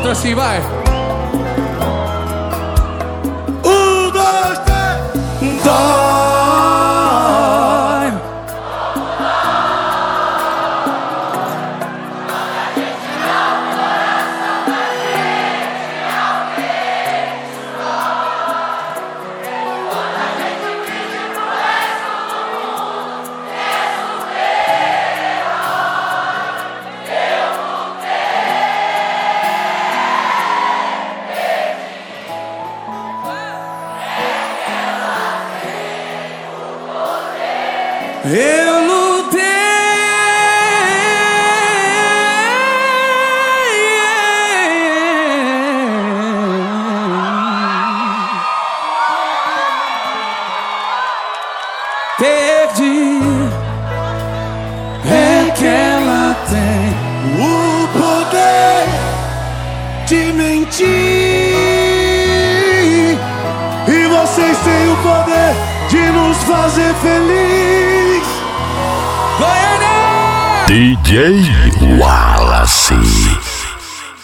outra assim, vai. Um, dois, três. Dói. Eu lutei, perdi. É que ela tem o poder de mentir, e vocês têm o poder de nos fazer feliz. DJ Wallace.